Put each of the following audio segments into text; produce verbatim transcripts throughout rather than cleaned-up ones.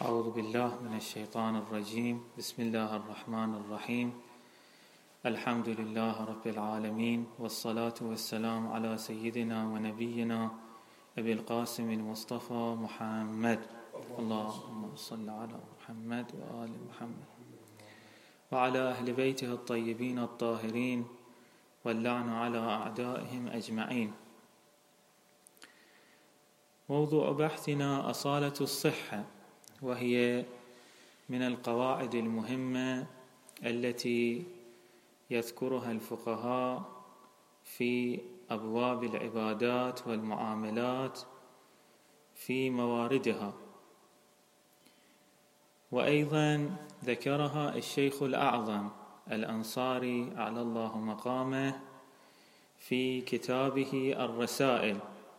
أعوذ بالله من الشيطان الرجيم. بسم الله الرحمن الرحيم. الحمد لله رب العالمين، والصلاة والسلام على سيدنا ونبينا أبي القاسم المصطفى محمد. اللهم صل على محمد وآل محمد وعلى أهل بيته الطيبين الطاهرين، واللعن على أعدائهم أجمعين. موضوع بحثنا أصالة الصحة، وهي من القواعد المهمة التي يذكرها الفقهاء في أبواب العبادات والمعاملات في مواردها، وأيضا ذكرها الشيخ الأعظم الأنصاري أعلى الله مقامه في كتابه الرسائل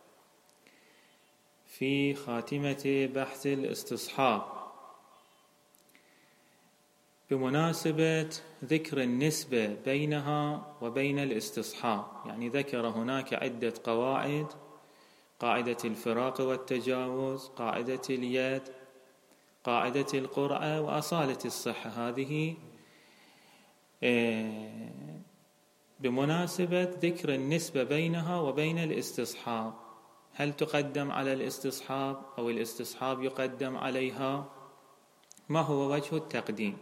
في خاتمة بحث الاستصحاب، بمناسبة ذكر النسبة بينها وبين الاستصحاب. يعني ذكر هناك عدة قواعد: قاعدة الفراق والتجاوز، قاعدة اليد، قاعدة القرعة، وأصالة الصحة. هذه بمناسبة ذكر النسبة بينها وبين الاستصحاب. هل تقدم على الاستصحاب أو الاستصحاب يقدم عليها؟ ما هو وجه التقديم؟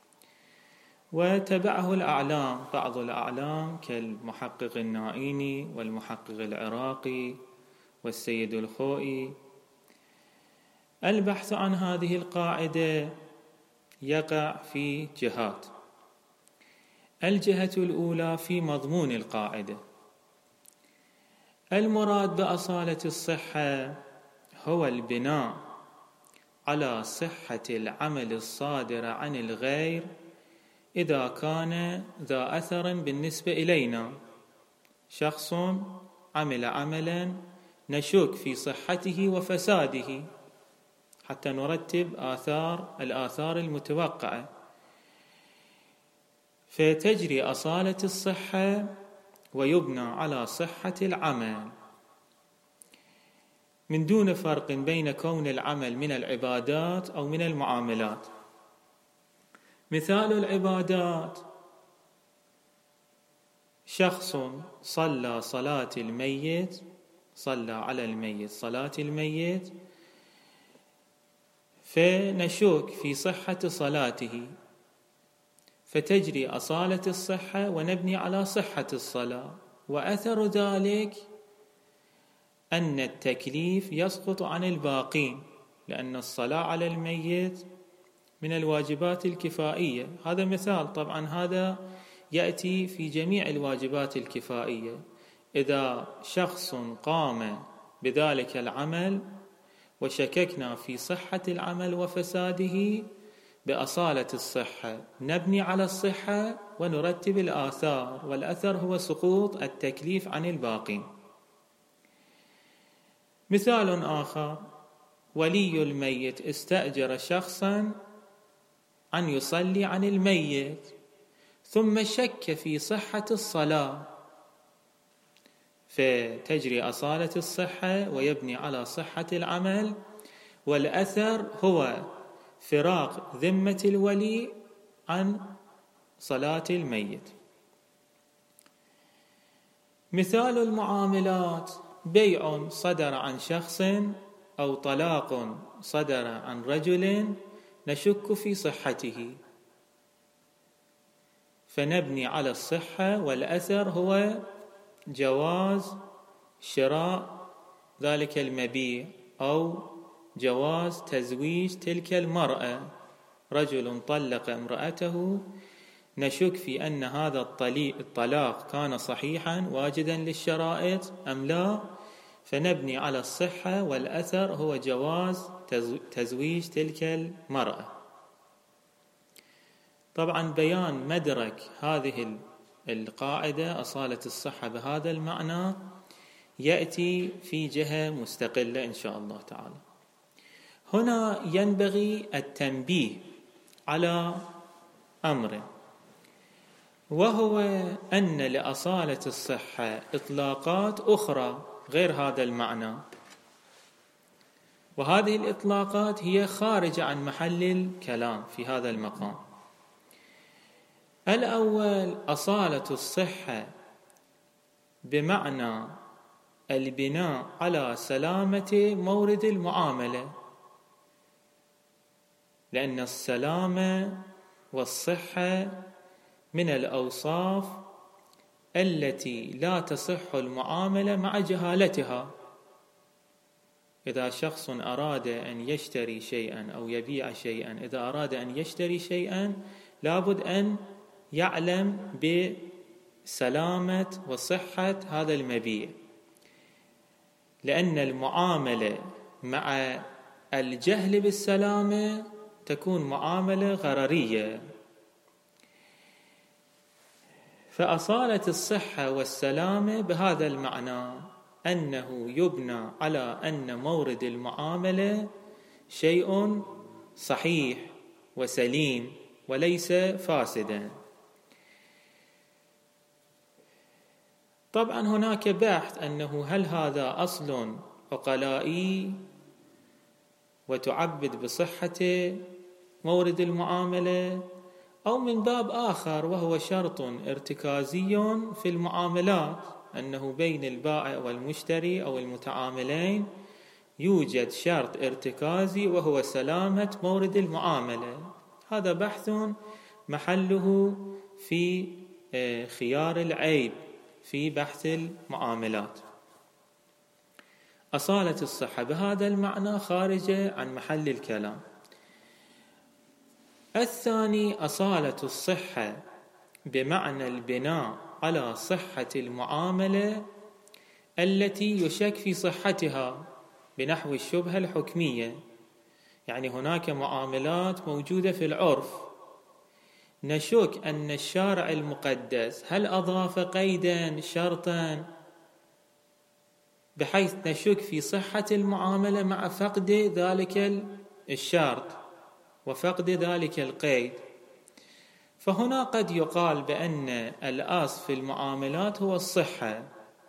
وتبعه الأعلام، بعض الأعلام كالمحقق النائيني والمحقق العراقي والسيد الخوئي. البحث عن هذه القاعدة يقع في جهات. الجهة الأولى في مضمون القاعدة. المراد بأصالة الصحة هو البناء على صحة العمل الصادر عن الغير إذا كان ذا أثر بالنسبة إلينا. شخص عمل عملا نشك في صحته وفساده حتى نرتب آثار الآثار المتوقعة، فتجري أصالة الصحة ويبنى على صحة العمل، من دون فرق بين كون العمل من العبادات أو من المعاملات. مثال العبادات: شخص صلى صلاة الميت، صلى على الميت صلاة الميت، فنشك في صحة صلاته، فتجري أصالة الصحة ونبني على صحة الصلاة. وأثر ذلك أن التكليف يسقط عن الباقين، لأن الصلاة على الميت من الواجبات الكفائية. هذا مثال، طبعا هذا يأتي في جميع الواجبات الكفائية. إذا شخص قام بذلك العمل وشككنا في صحة العمل وفساده، بأصالة الصحة نبني على الصحة ونرتب الآثار، والأثر هو سقوط التكليف عن الباقين. مثال آخر: ولي الميت استأجر شخصا أن يصلي عن الميت، ثم شك في صحة الصلاة، فتجري أصالة الصحة ويبني على صحة العمل، والأثر هو فراق ذمة الولي عن صلاة الميت. مثال المعاملات: بيع صدر عن شخص أو طلاق صدر عن رجل نشك في صحته، فنبني على الصحة، والأثر هو جواز شراء ذلك المبيع أو جواز تزويج تلك المرأة. رجل طلق امرأته، نشك في أن هذا الطلاق كان صحيحا واجدا للشرائط أم لا، فنبني على الصحة، والأثر هو جواز تزويج تلك المرأة. طبعا بيان مدرك هذه القاعدة أصالة الصحة بهذا المعنى يأتي في جهة مستقلة إن شاء الله تعالى. هنا ينبغي التنبيه على أمر، وهو أن لأصالة الصحة إطلاقات أخرى غير هذا المعنى. وهذه الإطلاقات هي خارجة عن محل الكلام في هذا المقام. الأول أصالة الصحة بمعنى البناء على سلامة مورد المعاملة، لأن السلامة والصحة من الأوصاف التي لا تصح المعاملة مع جهالتها. إذا شخص أراد أن يشتري شيئا أو يبيع شيئا، إذا أراد أن يشتري شيئا لابد أن يعلم بسلامة وصحة هذا المبيع، لأن المعاملة مع الجهل بالسلامة تكون معاملة غررية. فأصالة الصحة والسلامة بهذا المعنى أنه يبنى على أن مورد المعاملة شيء صحيح وسليم وليس فاسدا. طبعا هناك بحث أنه هل هذا أصل عقلائي وتعبد بصحة مورد المعاملة، أو من باب آخر وهو شرط ارتكازي في المعاملات، أنه بين البائع والمشتري أو المتعاملين يوجد شرط ارتكازي وهو سلامة مورد المعاملة. هذا بحث محله في خيار العيب في بحث المعاملات. أصالة الصحة بهذا المعنى خارجة عن محل الكلام. الثاني أصالة الصحة بمعنى البناء على صحة المعاملة التي يشك في صحتها بنحو الشبهة الحكمية. يعني هناك معاملات موجودة في العرف نشك أن الشارع المقدس هل أضاف قيدا شرطا بحيث نشك في صحة المعاملة مع فقد ذلك الشرط وفقد ذلك القيد. فهنا قد يقال بأن الأصل في المعاملات هو الصحة.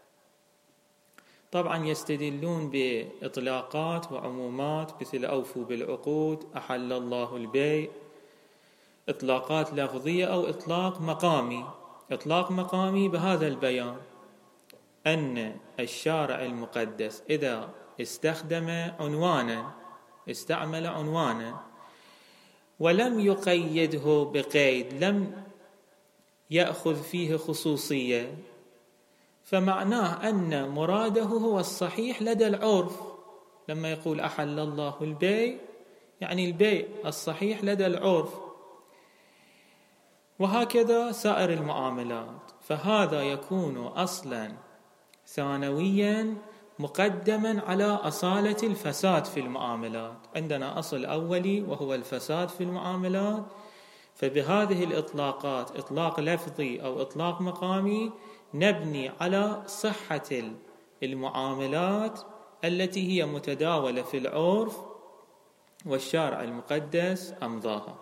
طبعا يستدلون بإطلاقات وعمومات مثل أوفوا بالعقود، أحل الله البيع، إطلاقات لفظية أو إطلاق مقامي. إطلاق مقامي بهذا البيان أن الشارع المقدس إذا استخدم عنوانا استعمل عنوانا ولم يقيده بقيد، لم يأخذ فيه خصوصية، فمعناه أن مراده هو الصحيح لدى العرف. لما يقول أحل الله البيع يعني البيع الصحيح لدى العرف، وهكذا سائر المعاملات. فهذا يكون أصلا ثانويا مقدما على أصالة الفساد في المعاملات. عندنا أصل أولي وهو الفساد في المعاملات، فبهذه الإطلاقات إطلاق لفظي أو إطلاق مقامي نبني على صحة المعاملات التي هي متداولة في العرف والشارع المقدس أمضاها.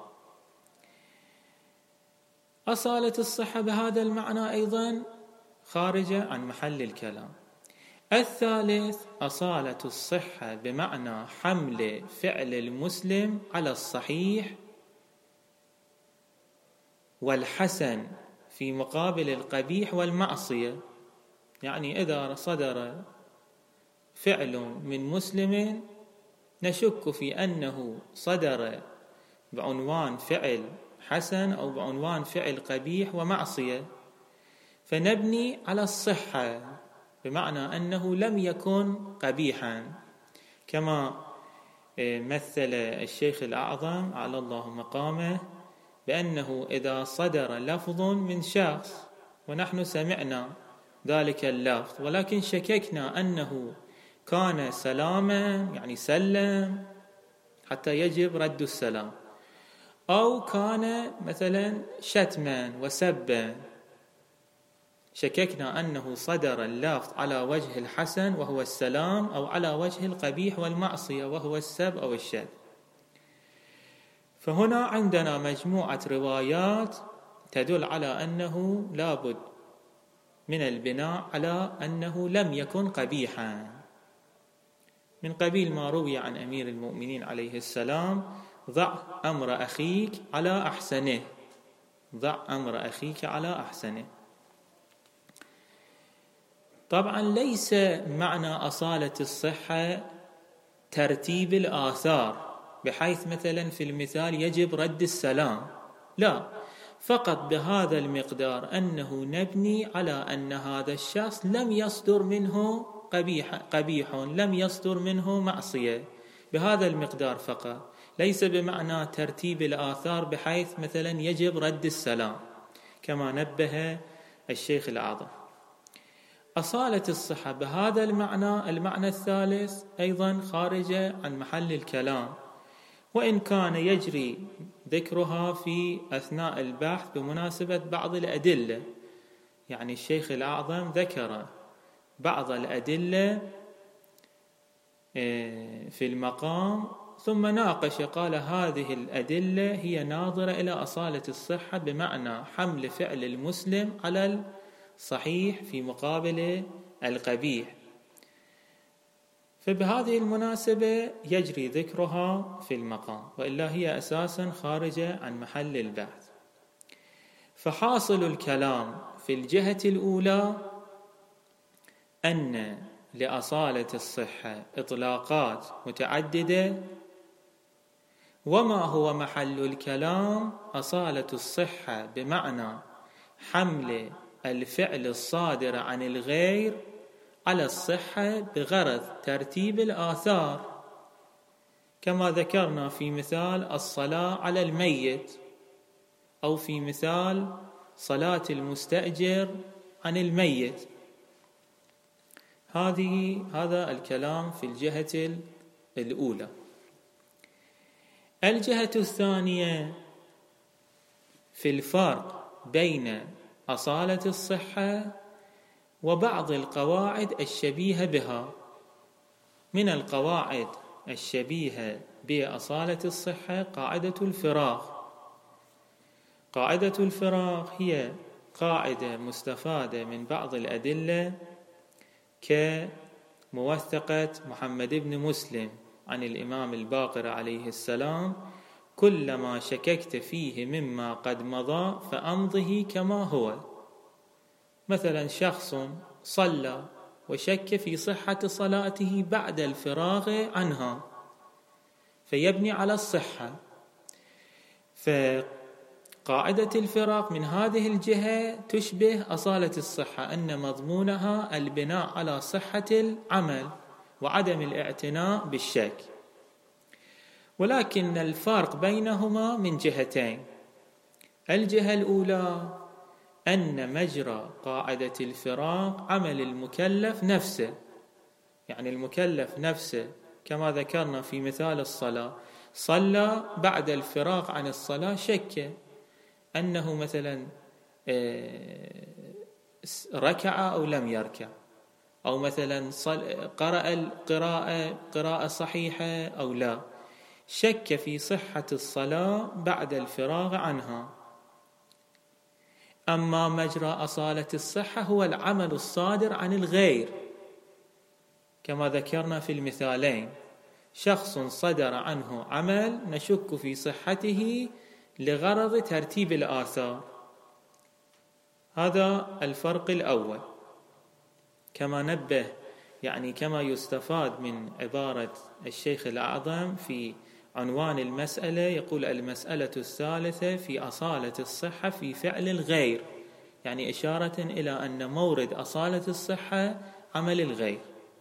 أصالة الصحة بهذا المعنى أيضا خارجة عن محل الكلام. الثالث أصالة الصحة بمعنى حمل فعل المسلم على الصحيح والحسن في مقابل القبيح والمعصية. يعني إذا صدر فعل من مسلم نشك في أنه صدر بعنوان فعل حسن أو بعنوان فعل قبيح ومعصية، فنبني على الصحة بمعنى أنه لم يكن قبيحا، كما مثل الشيخ الأعظم على الله مقامه بأنه إذا صدر لفظ من شخص ونحن سمعنا ذلك اللفظ ولكن شككنا أنه كان سلاما يعني سلم حتى يجب رد السلام، أو كان مثلا شتما وسبا، شككنا أنه صدر اللفظ على وجه الحسن وهو السلام أو على وجه القبيح والمعصية وهو السب أو الشتم. فهنا عندنا مجموعة روايات تدل على أنه لابد من البناء على أنه لم يكن قبيحا. من قبيل ما روي عن أمير المؤمنين عليه السلام: ضع أمر أخيك على أحسنه، ضع أمر أخيك على أحسنه. طبعا ليس معنى أصالة الصحة ترتيب الآثار، بحيث مثلا في المثال يجب رد السلام، لا، فقط بهذا المقدار أنه نبني على أن هذا الشخص لم يصدر منه قبيح, قبيح لم يصدر منه معصية، بهذا المقدار فقط، ليس بمعنى ترتيب الآثار بحيث مثلا يجب رد السلام، كما نبه الشيخ الأعظم. أصالة الصحة بهذا المعنى، المعنى الثالث أيضا خارجة عن محل الكلام، وإن كان يجري ذكرها في أثناء البحث بمناسبة بعض الأدلة. يعني الشيخ الأعظم ذكر بعض الأدلة في المقام ثم ناقش، قال هذه الأدلة هي ناظرة إلى أصالة الصحة بمعنى حمل فعل المسلم على الصحيح في مقابل القبيح، فبهذه المناسبة يجري ذكرها في المقام، وإلا هي أساسا خارجة عن محل البحث. فحاصل الكلام في الجهة الأولى أن لأصالة الصحة إطلاقات متعددة، وما هو محل الكلام أصالة الصحة بمعنى حمل الفعل الصادر عن الغير على الصحة بغرض ترتيب الآثار، كما ذكرنا في مثال الصلاة على الميت، أو في مثال صلاة المستأجر عن الميت. هذه هذا الكلام في الجهة الأولى. الجهة الثانية في الفرق بين أصالة الصحة وبعض القواعد الشبيهة بها. من القواعد الشبيهة بأصالة الصحة قاعدة الفراغ. قاعدة الفراغ هي قاعدة مستفادة من بعض الأدلة كموثقة محمد بن مسلم عن الإمام الباقر عليه السلام: كلما شككت فيه مما قد مضى فأمضه كما هو. مثلا شخص صلى وشك في صحة صلاته بعد الفراغ عنها، فيبني على الصحة. فقاعدة الفراغ من هذه الجهة تشبه أصالة الصحة، أن مضمونها البناء على صحة العمل وعدم الاعتناء بالشك، ولكن الفرق بينهما من جهتين. الجهة الأولى أن مجرى قاعدة الفراغ عمل المكلف نفسه، يعني المكلف نفسه كما ذكرنا في مثال الصلاة، صلى بعد الفراغ عن الصلاة شك أنه مثلا ركع أو لم يركع، أو مثلا قرأ القراءة قراءة صحيحة أو لا، شك في صحة الصلاة بعد الفراغ عنها. أما مجرى أصالة الصحة هو العمل الصادر عن الغير، كما ذكرنا في المثالين، شخص صدر عنه عمل نشك في صحته لغرض ترتيب الآثار. هذا الفرق الأول. كما نبه يعني كما يستفاد من عبارة الشيخ الأعظم في عنوان المسألة، يقول: المسألة الثالثة في أصالة الصحة في فعل الغير، يعني إشارة إلى أن مورد أصالة الصحة عمل الغير.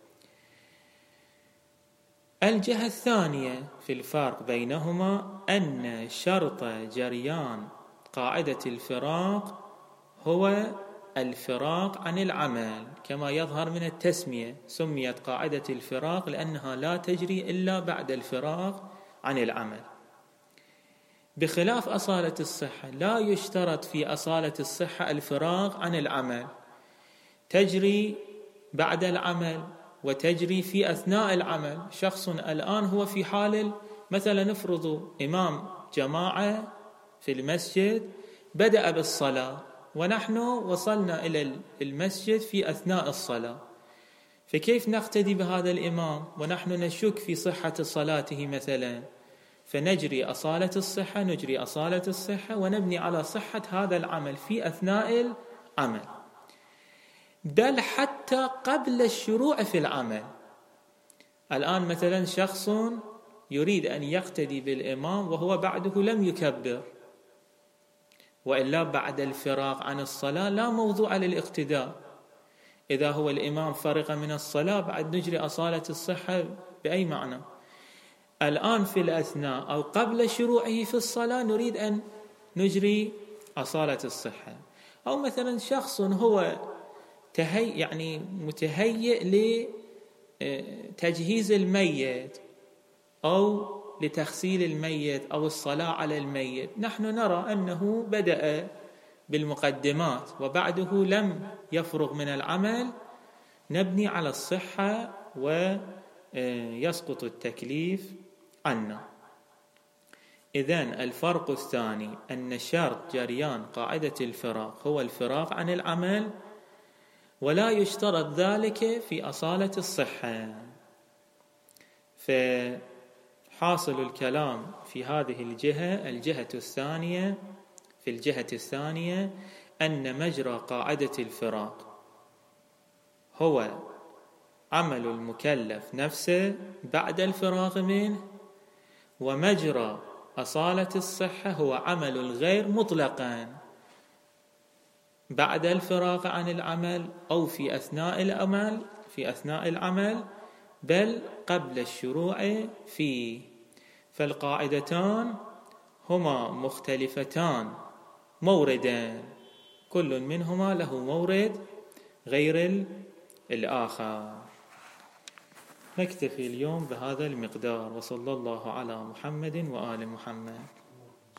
الجهة الثانية في الفرق بينهما أن شرط جريان قاعدة الفراق هو الفراق عن العمل، كما يظهر من التسمية، سميت قاعدة الفراق لأنها لا تجري إلا بعد الفراق عن العمل، بخلاف أصالة الصحة. لا يشترط في أصالة الصحة الفراغ عن العمل، تجري بعد العمل وتجري في أثناء العمل. شخص الآن هو في حال مثلا نفرض إمام جماعة في المسجد بدأ بالصلاة، ونحن وصلنا إلى المسجد في أثناء الصلاة، فكيف نقتدي بهذا الإمام ونحن نشك في صحة صلاته مثلا؟ فنجري أصالة الصحة نجري أصالة الصحة ونبني على صحة هذا العمل في أثناء العمل، بل حتى قبل الشروع في العمل. الآن مثلا شخص يريد أن يقتدي بالإمام وهو بعده لم يكبر، وإلا بعد الفراغ عن الصلاة لا موضوع للاقتداء. إذا هو الإمام فرغ من الصلاة بعد نجري أصالة الصحة بأي معنى؟ الآن في الأثناء أو قبل شروعه في الصلاة نريد أن نجري أصالة الصحة. أو مثلا شخص هو تهيئ يعني متهيئ لتجهيز الميت أو لتغسيل الميت أو الصلاة على الميت، نحن نرى أنه بدأ بالمقدمات وبعده لم يفرغ من العمل، نبني على الصحة ويسقط التكليف عنا. إذن الفرق الثاني أن شرط جريان قاعدة الفراغ هو الفراغ عن العمل، ولا يشترط ذلك في أصالة الصحة. فحاصل الكلام في هذه الجهة الجهة الثانية في الجهة الثانية أن مجرى قاعدة الفراغ هو عمل المكلف نفسه بعد الفراغ منه، ومجرى أصالة الصحة هو عمل الغير مطلقا بعد الفراغ عن العمل أو في أثناء العمل في أثناء العمل بل قبل الشروع فيه. فالقاعدتان هما مختلفتان موردان، كل منهما له مورد غير الآخر. نكتفي اليوم بهذا المقدار، وصلى الله على محمد وآل محمد.